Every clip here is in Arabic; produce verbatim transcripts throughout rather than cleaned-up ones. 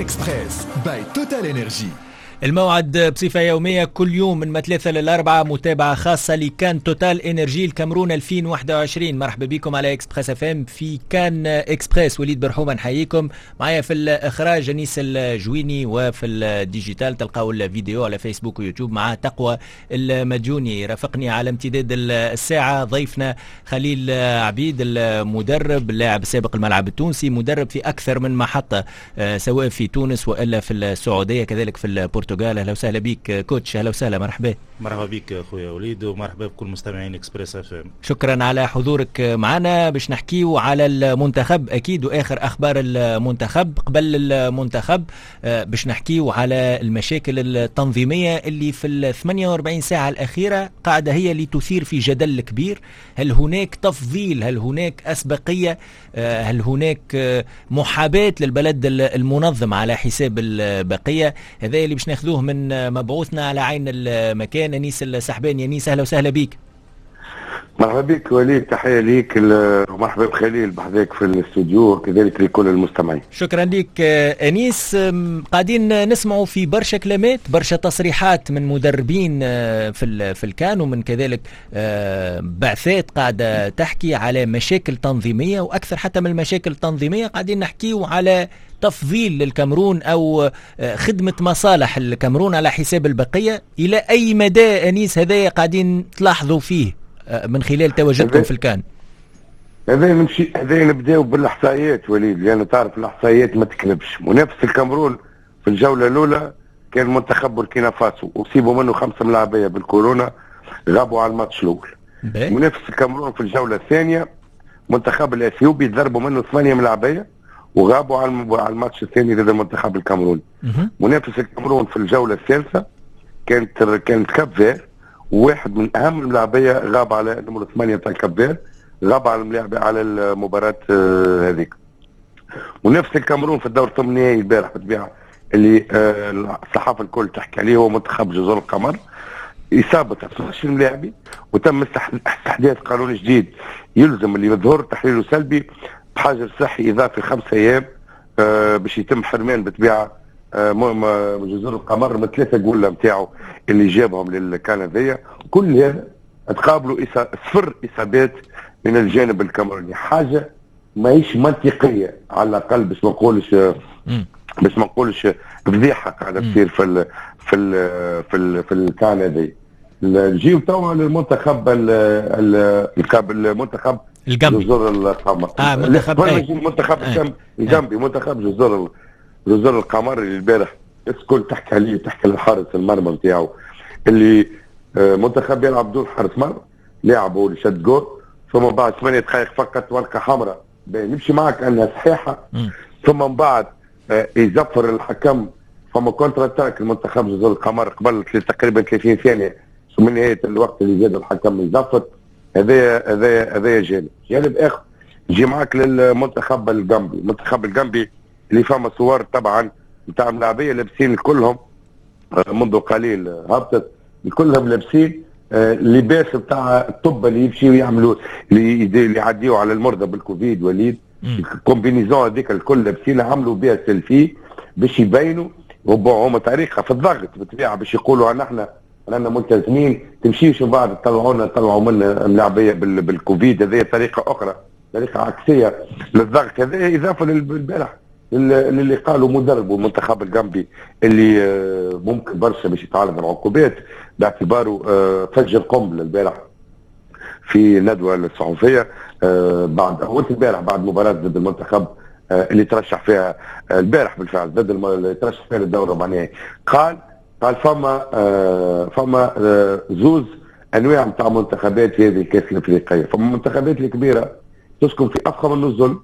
إكسبريس باي توتال إنرجي. الموعد بصفة يومية كل يوم من مثلاثة للأربعة، متابعة خاصة لكان توتال إنرجي الكاميرون ألفين وواحد وعشرين. مرحبا بكم على إكسبريس اف ام في كان إكسبريس. وليد برحومة نحييكم. معايا في الإخراج أنيس الجويني، وفي الديجيتال تلقاو الفيديو على فيسبوك ويوتيوب مع تقوى المدجوني. رافقني على امتداد الساعة ضيفنا خليل عبيد، المدرب اللاعب السابق الملعب التونسي، مدرب في أكثر من محطة سواء في تونس وإلا في السعودية كذلك في البرتغال. اهلا وسهلا بيك كوتش. اهلا وسهلا. مرحبا. مرحبا بك اخويا وليد، ومرحبا بكل مستمعين اكسبريس اف ام. شكرا على حضورك معنا. باش نحكيو على المنتخب اكيد واخر اخبار المنتخب. قبل المنتخب باش نحكيو على المشاكل التنظيميه اللي في ال ثمانية وأربعين ساعه الاخيره قاعده هي اللي تثير في جدل كبير. هل هناك تفضيل؟ هل هناك اسبقيه؟ هل هناك محاباه للبلد المنظم على حساب البقيه؟ هذا اللي باش ناخذوه من مبعوثنا على عين المكان انيس السحباني. انيس اهلا وسهلا بك. مرحبا بك وليد، تحيه ليك ومرحبا بخليل بحذاك في الاستوديو وكذلك لكل المستمعين. شكرا لك انيس. قاعدين نسمعوا في برشا كلمات، برشا تصريحات من مدربين في في الكان، ومن كذلك بعثات قاعده تحكي على مشاكل تنظيميه، واكثر حتى من المشاكل التنظيميه قاعدين نحكيوا على تفضيل للكاميرون او خدمه مصالح الكاميرون على حساب البقيه. الى اي مدى انيس هذا قاعدين تلاحظوا فيه من خلال تواجدكم في الكان؟ هذا نمشي هذا نبداو بالاحصائيات وليد، لان تعرف الاحصائيات ما تكذبش. منافس الكاميرون في الجوله الاولى كان منتخب بوركينا فاسو، وصيبوا منه خمسه ملاعبيه بالكورونا غابوا على الماتش الاول. منافس الكاميرون في الجوله الثانيه منتخب الاثيوبي ضربوا منه ثمانيه ملاعبيه وغابوا على الماتش الثاني ضد المنتخب الكاميروني. منافس الكاميرون في الجوله الثالثه كانت كانت كابفير، وواحد من اهم الملاعبيه غاب على نمره ثمانيه تاع كابفير، غاب على الملاعب على المباراه هذيك. منافس الكاميرون في الدور الثمانيني البارح بالطبيعه اللي آه الصحافه الكل تحكي عليه هو منتخب جزر القمر، اصابه اثني عشر ملاعبي، وتم استحداث قانون جديد يلزم اللي يظهر تحليله سلبي بحجر صحي اضافي خمسة ايام آه باش يتم حرمان بالطبيعه آه جزر القمر من ثلاثه جوله نتاعو اللي جابهم للكنديه. كل هذا تقابلوا صفر اصابات من الجانب الكاميروني، حاجه ماهيش منطقيه على الاقل، باش ما نقولش باش ما نقولش فضيحه قاعده تصير في ال في ال في ال في الكنديه. نجيو توا للمنتخب المنتخب الجنبي جزر القمر. اه منتخب المنتخب الجنبي منتخب جزر جزر القمر اللي البارح الكل تحكي عليه، تحكي للحارس المرمى نتاعو اللي منتخب يلعب دور حارس مرمى، لاعبوا اللي شد جول، ثم بعد ثمانية دقائق فقط ورقه حمراء نمشي معك انها صحيحه، ثم من بعد يزفر الحكم، فما كونتر اتاك المنتخب جزر القمر قبل تقريبا ثلاثين ثانيه من نهايه الوقت اللي زاد الحكم يزفر. هذا هذا هذا جانب. جانب اخر نجي معك للمنتخب الجنبي. المنتخب الجنبي اللي فما صور طبعا نتاع ملاعبيه لابسين كلهم منذ قليل هبطت، كلهم لابسين لباس نتاع الطب اللي يمشيوا يعملوا اللي يعديوا على المرضى بالكوفيد وليد. الكومبينيزون هذيك الكل لابسين عملوا بها سيلفي باش يبينوا هما طريقه في الضغط بالطبيعه باش يقولوا ان احنا رانا ملتزمين، تمشيش من بعد تطلعونا طلعوا منا ملاعبيه بالكوفيد. هذه طريقه اخرى، طريقه عكسيه للضغط. هذه اضافه للبارح اللي قالوا مدرب المنتخب الجنبي اللي ممكن برشا باش يتعرض للعقوبات باعتباره فجر قنبله البارح في الندوه الصحفيه بعد اول البارح بعد مباراه ضد المنتخب اللي ترشح فيها البارح بالفعل ضد اللي ترشح فيها للدوري الرباعي. قال قال فما فما زوز انواع نتاع منتخبات في هذه الكاس الافريقيه. فما المنتخبات الكبيره تسكن في افخم النزل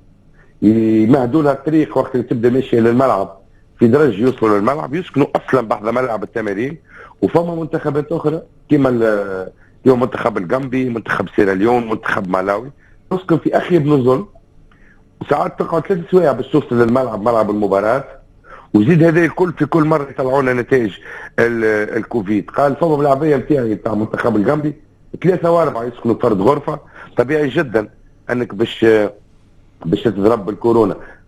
يمهدوا لها الطريق وقت اللي تبدا ماشيه للملعب في درجه يوصلوا للملعب يسكنوا اصلا بعد ملعب التمارين. وفما منتخبات اخرى كما اليوم منتخب الجنبي، منتخب سيراليون، منتخب مالاوي تسكن في اخيب نزل، وساعات تقعد ثلاث سوايع باش توصل للملعب ملعب المباراه. وزيد هذا الكل في كل مره يطلعوا لنا نتائج الكوفيد. قال فما ملاعبيه نتاعي تاع منتخب الجنبي ثلاثه واربعه يسكنوا فرد غرفه. طبيعي جدا انك باش باش تضرب بالكورونا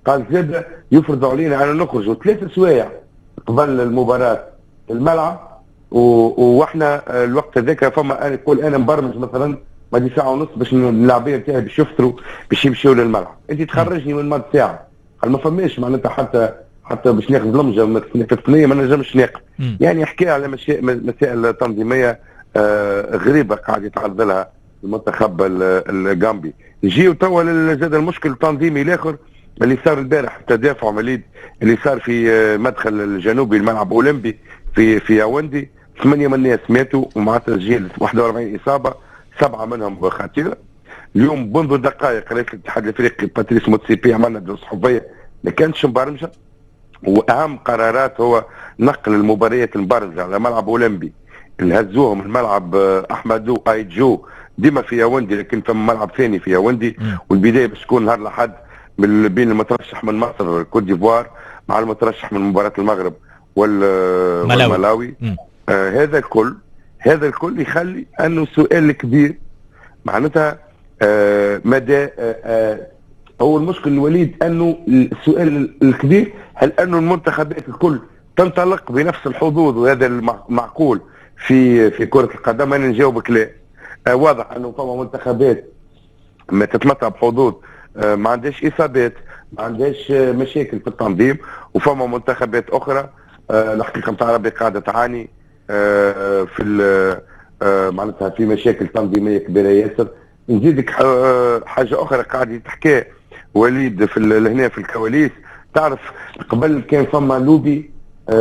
قال زاد يفرضوا علينا أن نخرجوا ثلاث سوايع قبل المباراة في الملعب، واحنا الوقت هذاك فما انا يقول انا مبرمج مثلا ما دي ساعه ونص باش اللاعبين تاعي باش يفطروا باش يمشيوا للملعب، انت تخرجني من مد ساعه، قال ما فماش معناتها حتى حتى باش ناخذ لمجه تقنيه ما نجمش ناخذ. يعني حكى على مسائل تنظيميه آه غريبه قاعد يتعرض لها المنتخب الجامبي. نجيو توا زاد المشكل التنظيمي الاخر اللي صار البارح، التدافع وليد اللي صار في مدخل الجنوبي الملعب اولمبي في في ياوندي، ثمانيه من الناس ماتوا ومع تسجيل واحد وأربعين اصابه، سبعه منهم خطيره. اليوم منذ دقائق رئيس الاتحاد الافريقي باتريس موتسيبي عملنا دروس صحفيه ما كانتش مبرمجه، واهم قرارات هو نقل المباريات المبرمجه على ملعب اولمبي اللي هزوهم الملعب احمدو ايجو ديما في ياوندي، لكن فما ملعب ثاني في ياوندي، والبدايه باش تكون نهار الاحد بين المترشح من مصر كوت ديفوار مع المترشح من مباراه المغرب والملاوي. آه هذا الكل هذا الكل يخلي انه سؤال كبير معناتها آه مدى آه آه هو المشكل الوليد انه السؤال الكبير هل انه المنتخبات الكل تنطلق بنفس الحظوظ، وهذا المعقول في في كرة القدم. انا نجاوبك لا. آه واضح انه فما منتخبات ما تتمتع بحظوظ آه ما عندهاش اصابات، ما عندهاش آه مشاكل في التنظيم، وفما منتخبات اخرى آه الحقيقه نتاع ربي قاعده تعاني آه في آه معناتها في مشاكل تنظيميه كبيره ياسر. نزيدك آه حاجه اخرى قاعد تحكي وليد في هنا في الكواليس، تعرف قبل كان فما لوبي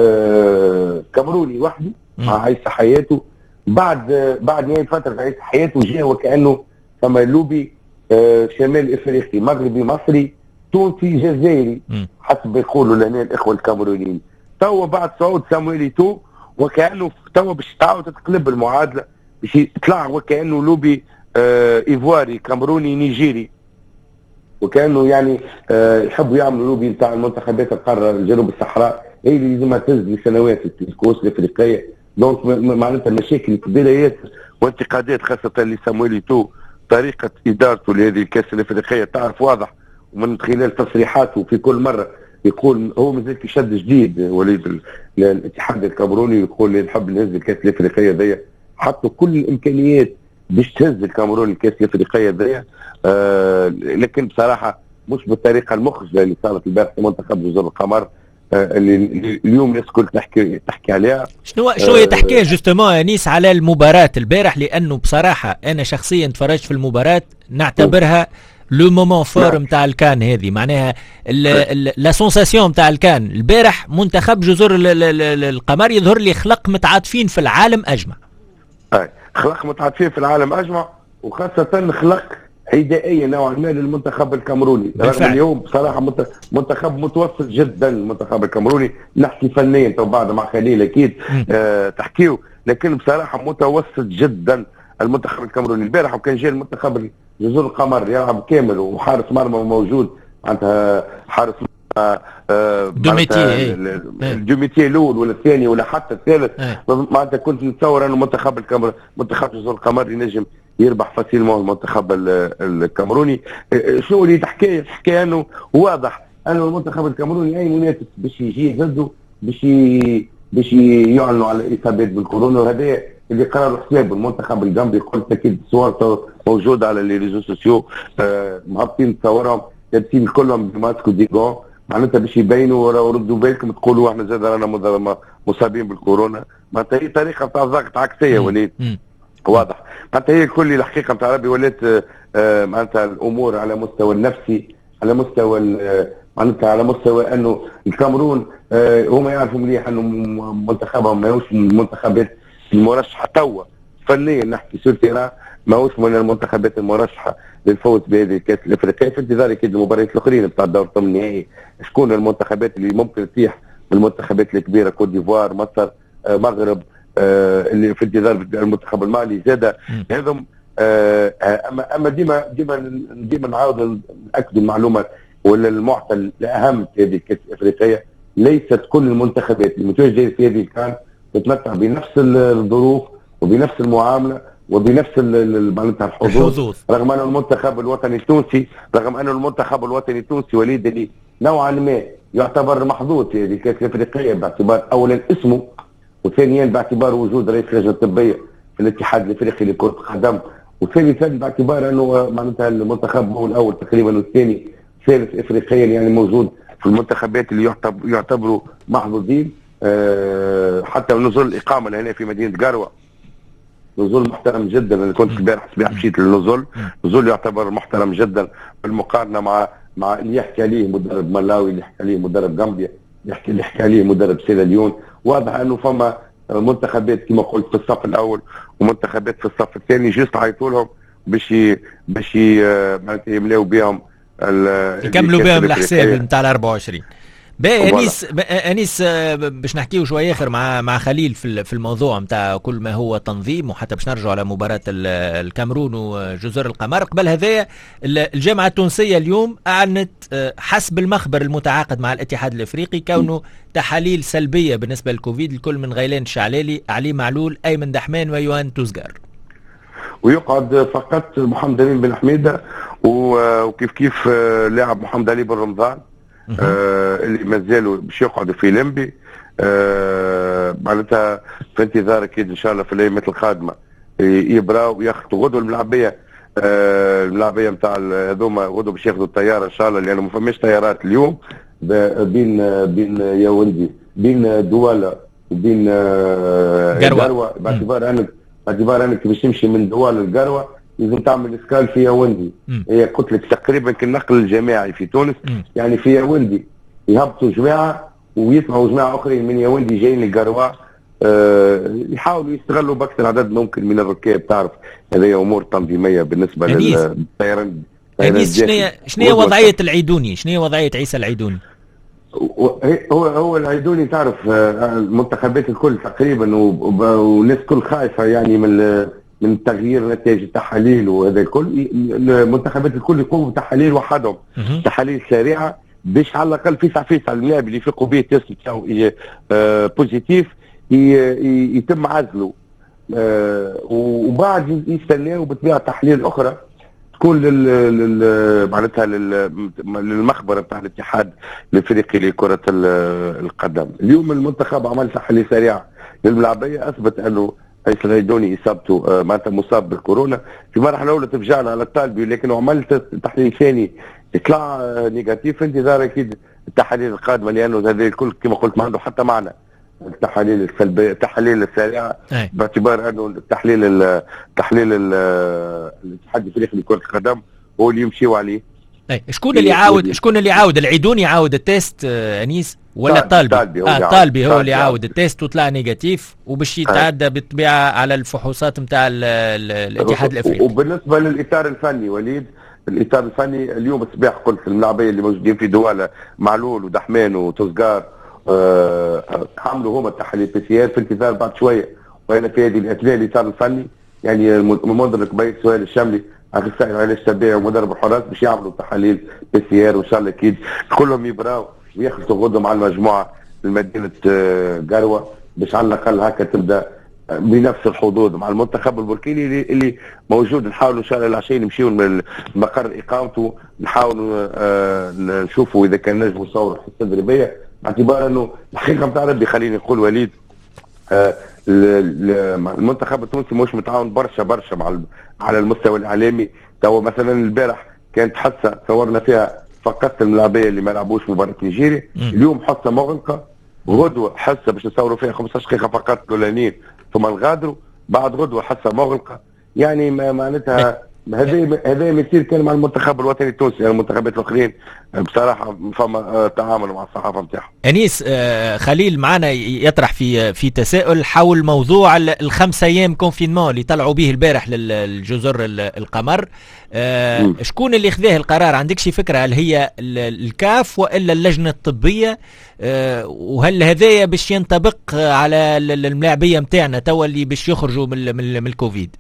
آه كامروني وحده مع عيسى حياته، بعد آه بعد نهايه فتره عيسى حياته جاء وكانه فما لوبي آه شمال افريقي مغربي مصري تونسي جزائري حسب يقولوا لهنا الاخوه الكامرونيين. توا بعد صعود سامويل ايتو وكانه توا باش تعاود تتقلب المعادله، باش يطلع وكانه لوبي آه ايفواري كامروني نيجيري، وكانه يعني آه يحبوا يعملوا لوبي نتاع المنتخبات القاره الجنوب الصحراء هي اللي لازمها تهز لسنوات الكؤوس الافريقيه. دونك معناتها مشاكل كبيره ياسر وانتقادات خاصه لسامويل ايتو طريقه ادارته لهذه الكاس الافريقيه. تعرف واضح ومن خلال تصريحاته في كل مره يقول هو مازال في شد جديد وليد الاتحاد الكامروني، يقول لي نحب نهز الكاس الافريقيه ذي، حطوا كل الامكانيات باش تهز الكامرون الكاس الافريقيه ذي، آه لكن بصراحه مش بالطريقه المخزيه اللي صارت البارح في منتخب جزر القمر آه اللي اليوم الناس الكل تحكي تحكي عليها. شنو شنو آه تحكي جوستومون انيس على المباراه البارح؟ لانه بصراحه انا شخصيا تفرجت في المباراه نعتبرها لو مومون فور نتاع الكان هذه، معناها لا سونساسيون نتاع الكان البارح منتخب جزر القمر يظهر لي خلق متعاطفين في العالم اجمع. اي خلق متعاطفين في العالم اجمع، وخاصه خلق عدائيه نوعا ما للمنتخب الكامروني، رغم اليوم بصراحه منتخب متوسط جدا المنتخب الكامروني، نحكي فنيا تو بعد مع خليل اكيد آه تحكيو، لكن بصراحه متوسط جدا المنتخب الكامروني البارح. وكان جاي المنتخب جزر القمر يلعب كامل وحارس مرمى موجود، معناتها حارس مرمى آه دوميتي دوميتي الاول ولا الثاني ولا حتى الثالث، معناتها كنت نتصور انه منتخب الكاميرون منتخب جزر القمر ينجم يربح فاسيلمون المنتخب الكامروني. شنو اللي تحكي تحكي انه واضح انه المنتخب الكامروني اي منافس باش يجي ضده باش باش يعلنوا على الاصابات بالكورونا، وهذا اللي قرروا حساب المنتخب الجامبي. قلت اكيد صور موجوده على لي ريزو سوسيو آه مهبطين تصورهم لابسين كلهم بماسك وديكون، معناتها باش يبينوا وردوا بالكم تقولوا احنا زاد رانا مصابين بالكورونا. معناتها هي طريقه تاع ضغط عكسيه وليد واضح. معناتها هي كل الحقيقه نتاع ربي ولات آه معناتها الامور على مستوى النفسي، على مستوى معناتها على مستوى انه الكامرون آه هما يعرفوا مليح انه منتخبهم ماهوش من المنتخبات المرشحه توا فنيا، نحكي سور تيران ماهوش من المنتخبات المرشحه للفوز بهذه الكاس الافريقيه. في انتظار اكيد المباريات الاخرين بتاع الدور الثمن النهائي شكون المنتخبات اللي ممكن تتيح من المنتخبات الكبيره، كوت ديفوار مصر آه مغرب آه اللي في انتظار المنتخب المالي زاده هذم آه اما اما ديما ديما ديما نعاود ناكد المعلومه ولا المعطى الاهم في هذه الكاس الافريقيه، ليست كل المنتخبات المتواجده في هذه الكان تتمتع بنفس الظروف وبنفس المعامله وبنفس معناتها الحظوظ، رغم ان المنتخب الوطني التونسي رغم ان المنتخب الوطني التونسي وليد اللي نوعا ما يعتبر محظوظ في هذه الكاس الافريقيه، باعتبار اولا اسمه، وثانيا باعتبار وجود رئيس اللجنه الطبيه في الاتحاد الافريقي لكره القدم، وثالثا باعتبار انه معناتها المنتخب هو الاول تقريبا والثاني ثالث افريقيا يعني موجود في المنتخبات اللي يعتبر يعتبروا محظوظين. أه حتى نزول الاقامه هنا في مدينه قروه نزول محترم جدا. انا كنت البارح الصباح مشيت للنزول، نزول يعتبر محترم جدا بالمقارنه مع مع اللي يحكي عليه مدرب ملاوي، اللي يحكي عليه مدرب غامبيا، يحكي اللي يحكي عليه مدرب سيراليون. واضح انه فما منتخبات كما قلت في الصف الاول ومنتخبات في الصف الثاني جوست عيطوا لهم باش باش معناتها يملاو بهم يكملوا بهم الحساب نتاع ال أربعة وعشرين. باهي انيس انيس باش نحكيو شويه اخر مع مع خليل في في الموضوع نتاع كل ما هو تنظيم، وحتى باش نرجعوا على مباراه الكاميرون وجزر القمر. قبل هذايا الجامعه التونسيه اليوم اعلنت حسب المخبر المتعاقد مع الاتحاد الافريقي كونه تحاليل سلبيه بالنسبه للكوفيد الكل من غيلان الشعلالي، علي معلول، ايمن دحمان ويوان توزغار، ويقعد فقط محمد امين بن حميده وكيف كيف لاعب محمد علي بن رمضان آه اللي مازالوا باش يقعدوا في لمبي. آه معناتها في انتظار اكيد ان شاء الله في الايامات القادمه يبراو وياخذوا غدوه الملاعبيه. آه الملاعبيه نتاع هذوما غدوه باش ياخذوا الطياره ان شاء الله، لانه ما فماش طيارات اليوم بين بين ياوندي بين دواله وبين قروه. باعتبار انك باعتبار انك باش تمشي من دواله لقروه لازم تعمل اسكال في ياوندي. هي قلت لك تقريبا كالنقل الجماعي في تونس. م. يعني في ياوندي يهبطوا جماعه ويطلعوا جماعه اخرين من ياوندي جايين لقروه. أه يحاولوا يستغلوا باكثر عدد ممكن من الركاب. تعرف هذه امور تنظيميه بالنسبه للطيران. يعني شنو شنو وضعيه العيدوني؟ شنو وضعيه عيسى العيدوني؟ هو هو العيدوني تعرف المنتخبات الكل تقريبا والناس كل خايفه يعني من من تغيير نتائج التحاليل وهذا الكل. المنتخبات الكل يقوموا بتحاليل وحدهم، تحاليل سريعه باش على الاقل فيسع فيسع اللاعب اللي يفيقوا به التيست بتاعو بوزيتيف يتم عزله. وبعد يستناو بطبيعه تحليل اخرى تكون لل معناتها للمخبر بتاع الاتحاد الافريقي لكره القدم. اليوم المنتخب عمل تحاليل سريعه للملاعبيه اثبت انه عيسى العيدوني اصابته معناتها مصاب بالكورونا. في مرحله الاولى تفجعنا على الطالبي، لكنه عملت تحليل ثاني طلع نيجاتيف. في انتظار اكيد التحاليل القادمه، لانه هذا الكل كما قلت ما عنده حتى معنى التحاليل السلبيه التحاليل السريعه، باعتبار انه التحليل التحليل الاتحاد الافريقي لكره القدم هو اللي يمشيوا عليه. اي شكون اللي يعاود شكون اللي يعاود العيدوني يعاود التيست آه انيس ولا الطالبي؟ طالبي اه الطالبي هو اللي يعاود التيست وطلع نيجاتيف وباش يتعدى بالطبيعه على الفحوصات نتاع الاتحاد الافريقي. وبالنسبه للاطار الفني وليد، الاطار الفني اليوم الصباح قلت الملاعبيه اللي موجودين في دواله معلول ودحمان وتوزغار آه عملوا هما التحاليل بي سي ار في انتظار بعد شويه. وانا في هذه الاثناء الاطار الفني يعني المدرب بيت سؤال الشملي اخصائي العلاج الطبيعي ومدرب الحراس باش يعملوا تحاليل بي سي ار، وان شاء الله اكيد كلهم يبراو وياخذوا غدوه مع المجموعه لمدينه قروه باش على الاقل هكا تبدا بنفس الحظوظ مع المنتخب البوركيني اللي, اللي موجود. نحاولوا ان شاء الله العشيه نمشيو من مقر اقامته، نحاولوا آه نشوفوا اذا كان نجم نصور الحصه التدريبيه، باعتبار انه الحقيقه نتاع ربي خليني نقول وليد آه المنتخب التونسي مش متعاون برشا برشا مع على المستوى الاعلامي. تو مثلا البارح كانت حصه صورنا فيها فقط الملاعبيه اللي ما لعبوش مباراه نيجيريا. اليوم حصه مغلقه، غدوه حصه باش نصوروا فيها خمسطاش دقيقه فقط الاولانيين ثم نغادروا، بعد غدوه حصه مغلقه. يعني معناتها هذا هذا يصير كان مع المنتخب الوطني التونسي. يعني المنتخبات الاخرين بصراحه فما تعامل مع الصحافه نتاعهم. انيس آه خليل معنا يطرح في في تساؤل حول موضوع الخمس ايام كونفينمون اللي طلعوا به البارح للجزر القمر. آه شكون اللي خذاه القرار؟ عندك شي فكره هل هي الكاف والا اللجنه الطبيه؟ آه وهل هذايا باش ينطبق على الملاعبيه نتاعنا توا اللي باش يخرجوا من, من, من الكوفيد؟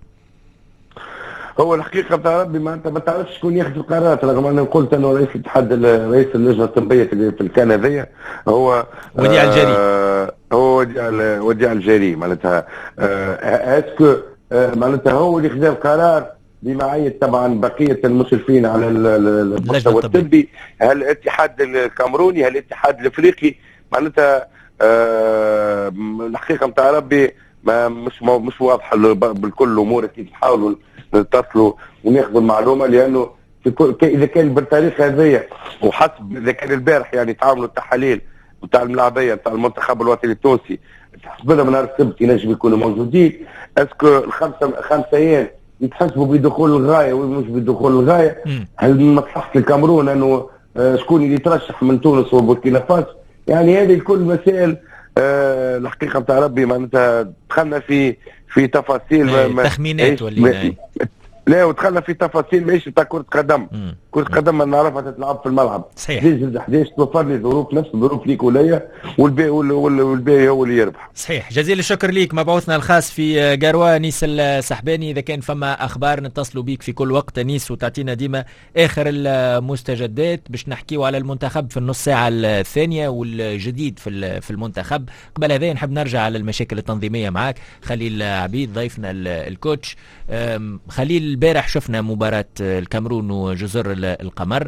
هو الحقيقه بتاع ربي ما انت ما تعرفش شكون ياخذ القرارات، رغم انه قلت انه رئيس الاتحاد رئيس اللجنه الطبيه في الكان هذيا هو وديع الجري. آه هو وديع وديع الجري معناتها آه اسكو آه معناتها هو اللي خذا القرار بمعية طبعا بقية المشرفين على المستوى الطبي. هل الاتحاد الكامروني، هل الاتحاد الافريقي، معناتها آه الحقيقة متاع ربي ما مش مش واضحة بالكل الامور. كيف نحاولوا نتصلوا وناخذوا المعلومة، لانه في كل اذا كان بالتاريخ هذايا وحسب اذا كان البارح يعني تعاملوا التحاليل نتاع الملاعبيه نتاع المنتخب الوطني التونسي تحسب لهم نهار السبت ينجم يكونوا موجودين. اسكو الخمسه خمسه ايام يتحسبوا بدخول الغايه ومش بدخول الغايه؟ هل من مصلحه الكاميرون انه شكون اللي يترشح من تونس وبوركينا فاسو؟ يعني هذه الكل مسائل أه الحقيقه نتاع ربي معناتها دخلنا في في تفاصيل تخمينات ولا لا، ودخلنا في تفاصيل ماهيش نتاع كرة قدم. كرة قدم ما نعرفها تتلعب في الملعب. صحيح. زيد أحد عشر توفر لي ظروف نفس الظروف ليك وليا، والباقي والباقي هو اللي يربح. صحيح. جزيل الشكر ليك مبعوثنا الخاص في قروة نيس السحباني. إذا كان فما أخبار نتصلوا بيك في كل وقت نيس وتعطينا ديما آخر المستجدات باش نحكيوا على المنتخب في النص ساعة الثانية والجديد في في المنتخب. قبل هذا نحب نرجع على المشاكل التنظيمية معك خليل عبيد ضيفنا الكوتش. خليل البارح شفنا مباراة الكاميرون وجزر القمر.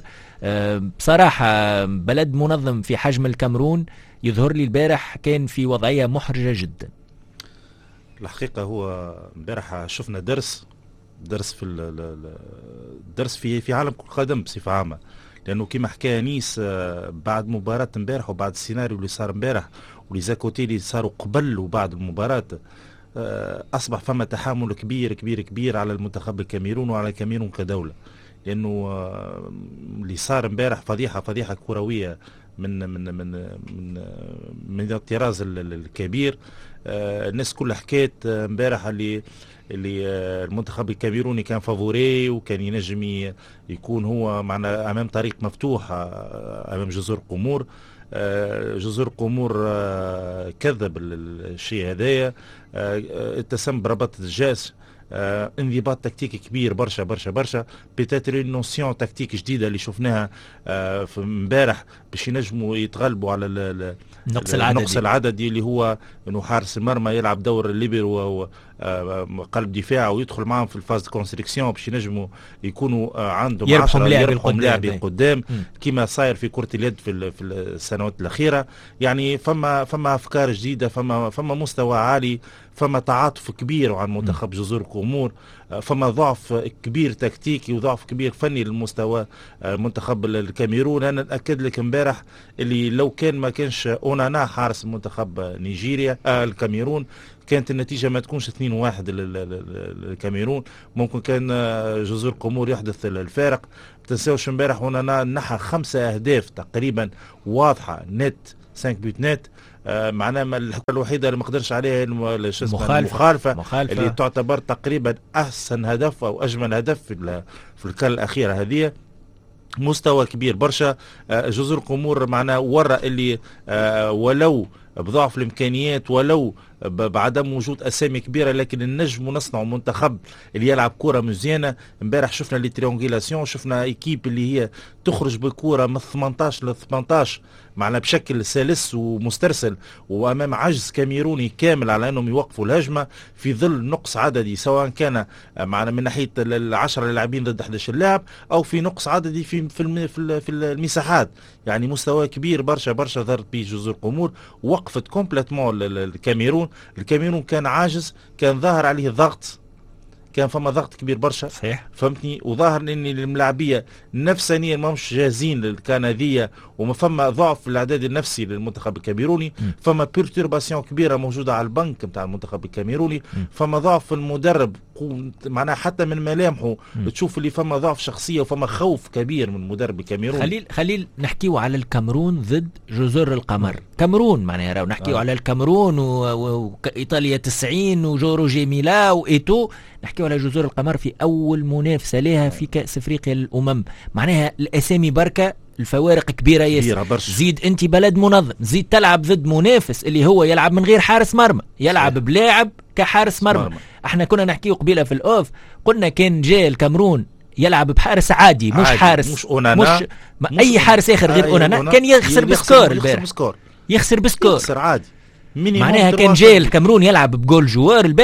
بصراحة بلد منظم في حجم الكاميرون يظهر لي البارح كان في وضعية محرجة جدا. الحقيقة هو البارح شفنا درس درس في الدرس في في عالم كرة القدم بصفة عامة، لأنه كما حكى نيس بعد مباراة امبارح وبعد السيناريو اللي صار امبارح وليزاكوتي اللي صاروا قبل وبعد المباراة أصبح فما تحامل كبير كبير كبير على المنتخب الكاميرون وعلى الكاميرون كدولة، لأنه اللي صار امبارح فضيحة فضيحة كروية من من من من من الطراز الكبير. الناس كلها حكيت امبارح اللي اللي المنتخب الكاميروني كان فافوري وكان ينجم يكون هو معنا أمام طريق مفتوح أمام جزر قمور. جزر قمور كذب الشيء هذايا، اتسم بربط الجاس، انضباط تكتيكي كبير برشا برشا برشا. بيتاتر نوسيون تكتيك جديده اللي شفناها في امبارح باش ينجموا يتغلبوا على النقص العددي النقص العددي اللي هو انه حارس المرمى يلعب دور الليبر وقلب دفاع ويدخل معهم في الفاز كونستريكسيون باش ينجموا يكونوا عندهم عشرة يربحوا لاعبين قدام كما صاير في كرة اليد في في السنوات الأخيرة. يعني فما فما أفكار جديدة، فما فما مستوى عالي، فما تعاطف كبير عن منتخب جزر قمور، فما ضعف كبير تكتيكي وضعف كبير فني للمستوى منتخب الكاميرون. انا ناكد لك امبارح اللي لو كان ما كانش اونانا حارس منتخب نيجيريا آه الكاميرون كانت النتيجه ما تكونش اثنين واحد للكاميرون، ممكن كان جزر قمور يحدث الفارق. تنساوش امبارح اونانا نحى خمسه اهداف تقريبا واضحه نت خمسة بيوت نت. آه معناها الحكايه الوحيده اللي ما قدرش عليها المخالفه, المخالفة, مخالفة اللي تعتبر تقريبا احسن هدف او اجمل هدف في في الكره الاخيره هذه. مستوى كبير برشا. آه جزر قمور معناها ورا اللي آه ولو بضعف الامكانيات ولو بعدم وجود اسامي كبيره لكن النجم نصنع منتخب اللي يلعب كره مزيانه. امبارح شفنا لي تريونغيلاسيون، شفنا ايكيب اللي هي تخرج بالكره من ثمانية عشر ل ثمانية عشر معنا بشكل سلس ومسترسل، وامام عجز كاميروني كامل على انهم يوقفوا الهجمه في ظل نقص عددي سواء كان معنا من ناحيه العشرة لاعبين ضد أحد عشر لاعب او في نقص عددي في في في المساحات. يعني مستوى كبير برشا برشا ظهرت به جزر قمور، وقفت كومبليتمون الكاميرون. الكاميرون كان عاجز، كان ظاهر عليه ضغط، كان فما ضغط كبير برشا. صحيح. فهمتني؟ وظاهر ان الملاعبيه نفسانيا ما مش جاهزين للكان هذيا، وما فما ضعف في الاعداد النفسي للمنتخب الكاميروني. م. فما بيرتورباسيون كبيره موجوده على البنك نتاع المنتخب الكاميروني. م. فما ضعف في المدرب، معناها حتى من ملامحه م. تشوف اللي فما ضعف شخصيه وفما خوف كبير من المدرب الكاميروني. خليل خليل نحكيو على الكاميرون ضد جزر القمر. كاميرون معناها راهو نحكيو آه. على الكاميرون وايطاليا تسعين وجوروجي ميلا وايتو، نحكيو على جزر القمر في اول منافسه لها في كاس افريقيا للامم. معناها الاسامي بركه، الفوارق كبيره ياسر. زيد انت بلد منظم، زيد تلعب ضد منافس اللي هو يلعب من غير حارس مرمى، يلعب صحيح. بلاعب كحارس مرمى. مرمى. احنا كنا نحكيو قبيله في الاوف، قلنا كان جاي الكاميرون يلعب بحارس عادي مش عادي. حارس مش أونانا، مش, مش اي حارس اخر غير أونانا. أونانا كان يخسر بسكور البارح، يخسر بسكور يخسر عادي. معناها كان جاي الكاميرون يلعب بجول جوار البارح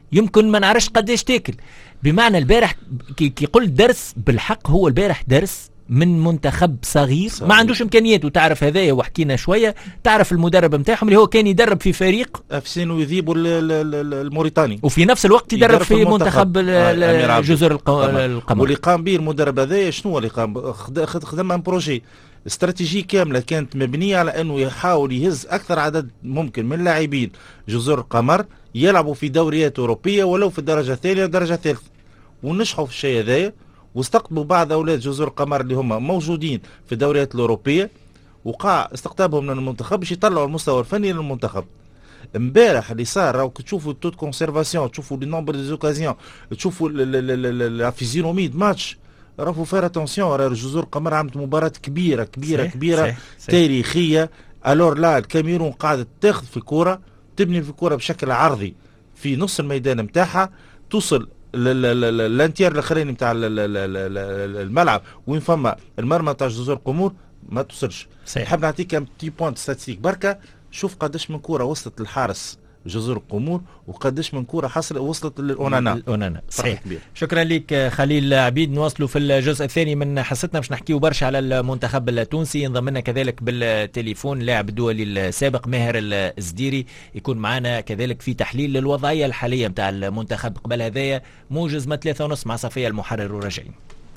يمكن ما نعرفش قداش تاكل. بمعنى البارح كي قلت درس بالحق، هو البارح درس من منتخب صغير, صغير ما عندوش امكانيات، وتعرف هذايا وحكينا شويه. تعرف المدرب نتاعهم اللي هو كان يدرب في فريق افسين ويذيب الموريتاني، وفي نفس الوقت يدرب, يدرب في منتخب جزر القمر. واللي قام به المدرب هذايا شنو اللي قام؟ خدم ان بروجي استراتيجي كامله كانت مبنيه على انه يحاول يهز اكثر عدد ممكن من لاعبين جزر القمر يلعبوا في دوريات اوروبيه ولو في الدرجه الثانيه والدرجه الثالثه، ونجحوا في الشيء هذايا. واستقطبوا بعض اولاد جزر القمر اللي هم موجودين في الدوريات الاوروبيه، وقع استقطابهم من المنتخب باش يطلعوا المستوى الفني للمنتخب. امبارح اللي صار راهو تشوفوا توت كونسيرفاسيون، تشوفوا لي نومبر دي اوكازيون، تشوفوا لا فيزيونومي دو ماتش، راهو فير اتونسيون. راه جزر القمر عملت مباراه كبيره كبيره صحيح كبيره صحيح صحيح تاريخيه. الور لا الكاميرون قاعده تاخذ في الكره، تبني في الكره بشكل عرضي في نص الميدان نتاعها، توصل الانتيار الاخراني نتاع الملعب وين فما المرمى تاع جزر القمر ما توصلش. نحب نعطيك ان بتي بوينت ستاتستيك بركه. شوف قداش من كره وصلت للحارس جزر القمر وقداش من كره حصل وصلت للاونانا. الاونانا صحيح. شكرا لك خليل عبيد. نواصلوا في الجزء الثاني من حصتنا باش نحكيو برشا على المنتخب التونسي. ينضم لنا كذلك بالتليفون لاعب الدولي السابق ماهر الزديري، يكون معنا كذلك في تحليل للوضعيه الحاليه نتاع المنتخب. قبل هذايا موجز ما ثلاثة ونص مع صفيه المحرر وراجعين.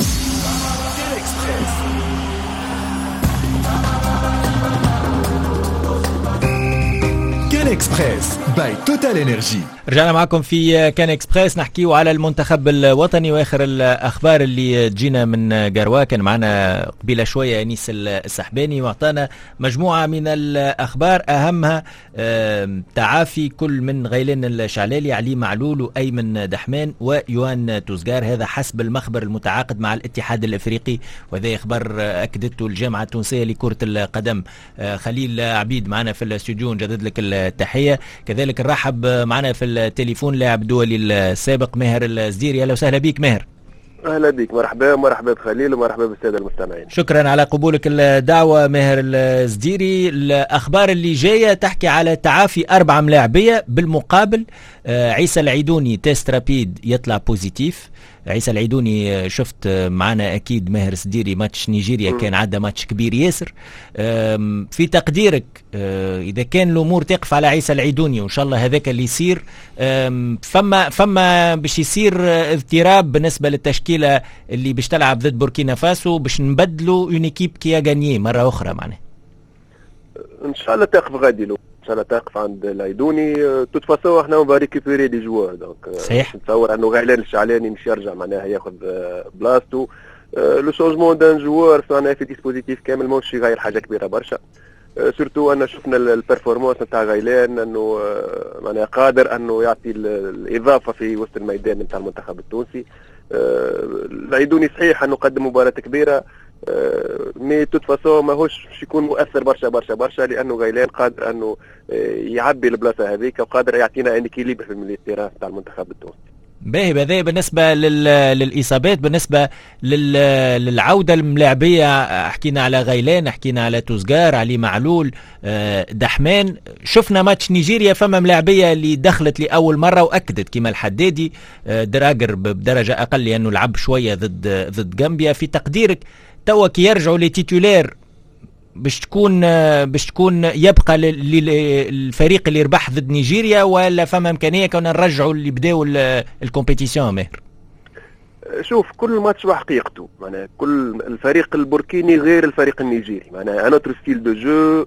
كان اكسبريس باي توتال انرجي. رجعنا معكم في كان اكسبريس نحكيو على المنتخب الوطني واخر الاخبار اللي تجينا من قروا. كان معنا قبيله شويه انيس السحباني واعطانا مجموعه من الاخبار، اهمها تعافي كل من غيلان الشعلالي، علي معلول وايمن دحمان ويوان توزغار، هذا حسب المخبر المتعاقد مع الاتحاد الافريقي، وهذا خبر اكدته الجامعه التونسيه لكره القدم. خليل عبيد معنا في الاستوديو، نجدد لك التحيه. كذلك نرحب معنا في التليفون لاعب دولي السابق ماهر الزديري. اهلا وسهلا بك ماهر. اهلا بك، مرحبا مرحبا بخليل ومرحبا بالساده المستمعين. شكرا على قبولك الدعوه ماهر الزديري. الاخبار اللي جايه تحكي على تعافي اربعه ملاعبيه، بالمقابل عيسى العيدوني تيست رابيد يطلع بوزيتيف. عيسى العيدوني شفت معنا اكيد ماهر الزديري ماتش نيجيريا، كان عدى ماتش كبير ياسر. في تقديرك اذا كان الامور تقف على عيسى العيدوني وان شاء الله هذاك اللي يصير، فما فما باش يصير اضطراب بالنسبه للتشكيله اللي باش تلعب ضد بوركينا فاسو، باش نبدلوا اون ايكيب كي غانيي مره اخرى معناها. ان شاء الله تقف غادي له، ان شاء الله تقف عند العيدوني. توت فاسو احنا اون ريكوبيري دي جوار، دونك صحيح نتصور انه غيلان الشعلاني مش يرجع معناها ياخذ بلاصتو. لو شونجمون دان جوار معناها في ديسبوزيتيف كامل ماهوش يغير حاجه كبيره برشا. سورتو ان شفنا البرفورمانس نتاع غيلان انه معناها قادر انه يعطي الاضافه في وسط الميدان نتاع المنتخب التونسي. العيدوني صحيح انه قدم مباراه كبيره، مي توت فاسون ماهوش باش يكون مؤثر برشا برشا برشا، لانه غيلان قادر انه يعبي البلاصه هذيك وقادر يعطينا ان اكيليبر في الميلي تيران تاع المنتخب التونسي. باهي هذا بالنسبه لل... للاصابات. بالنسبه لل... للعوده الملاعبيه حكينا على غيلان، حكينا على توزغار، علي معلول، دحمان. شفنا ماتش نيجيريا فما ملاعبيه اللي دخلت لاول مره واكدت كما الحدادي، دراجر بدرجه اقل لانه لعب شويه ضد ضد غامبيا. في تقديرك توا كي يرجعوا لي تيتولير باش تكون باش تكون يبقى للفريق اللي ربح ضد نيجيريا، ولا فما امكانيه كنا نرجعوا اللي بداوا الكومبيتيسيون ماهر؟ شوف كل ماتش وحقيقته، معناها كل الفريق البوركيني غير الفريق النيجيري، معناها ان اوتر ستيل دو جو،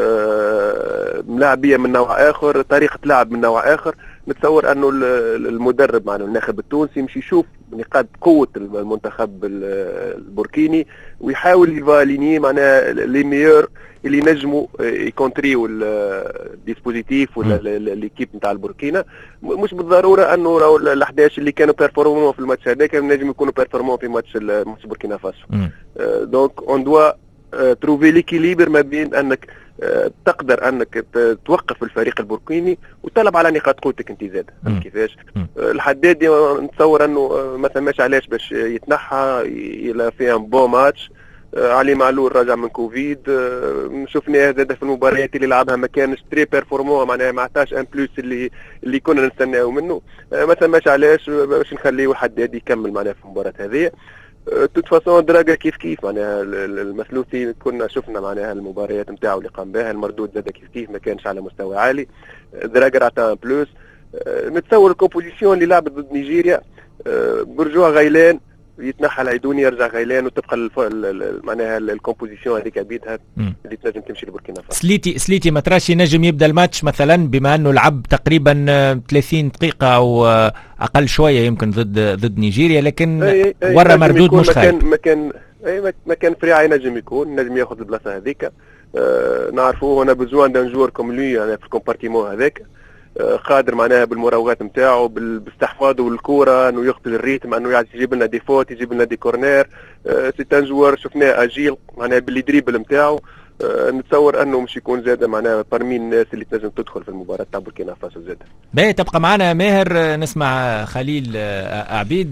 ملاعبيه من نوع اخر، طريقه لعب من نوع اخر. نتصور انه المدرب معناها الناخب التونسي مش يشوف نقاط قوه المنتخب البوركيني ويحاول يفاليني معناها لي ميور اللي نجموا يكونتريو الديسبوزيتيف ولا ليكيب نتاع البوركينا. مش بالضروره انه راهو ال احد عشر اللي كانوا بيرفورمون في الماتش هذاك نجم يكونوا بيرفورمون في ماتش ماتش بوركينا فاسو. دونك اون دوا تروفي ليكيليبر ما بين انك تقدر انك توقف الفريق البوركيني وتلعب على نقاط قوتك انت زاد. كيفاش الحدادي نتصور انه ما ثماش علاش باش يتنحى الى فيها بو ماتش، علي معلول راجع من كوفيد، شفناه زاد في المباريات اللي لعبها ما كانش تري بيرفورمون، معناها ما عطاش ان بلوس اللي اللي كنا نستناو منه. ما ثماش علاش باش نخليه الحدادي يكمل معناها في المباراه هذه. توت فاسون دراجا كيف كيف معناها المثلوثي كنا شفنا معناها المباريات نتاعو اللي قام بها، المردود زاد كيف كيف ما كانش على مستوى عالي. دراجا عطاه بلوس. نتصور الكومبوزيسيون اللي لعبت ضد نيجيريا، برجوع غيلان يتنحى العيدوني يرجع غيلان وتبقى الف... معناها الكومبوزيسيون هذيك بيدها اللي تنجم تمشي لبوركينا فاسو. سليتي سليتي ما تراش ينجم يبدا الماتش مثلا بما انه لعب تقريبا ثلاثين دقيقه او اقل شويه يمكن ضد ضد نيجيريا، لكن أي أي ورا مردود مش خايب. ما كان اي ما كان فريعه ينجم يكون نجم ياخذ البلاصه هذيك. أه نعرفوه هنا بزوان دان جور كوم لوي يعني في الكومبارتيمون هذاك، قادر معناها بالمراوغات نتاعو باستحفاظه والكوره انه يقتل الريتم، انه يجيب لنا دي فوت يجيب لنا دي كورنير. سي ان جوار شفناه اجيل معناها باللي دريبل نتاعو. نتصور انه مش يكون زاد معناها برمي الناس اللي تنجم تدخل في المباراه تاع بوركينا فاسو زاد. باهي تبقى معنا ماهر نسمع خليل عبيد.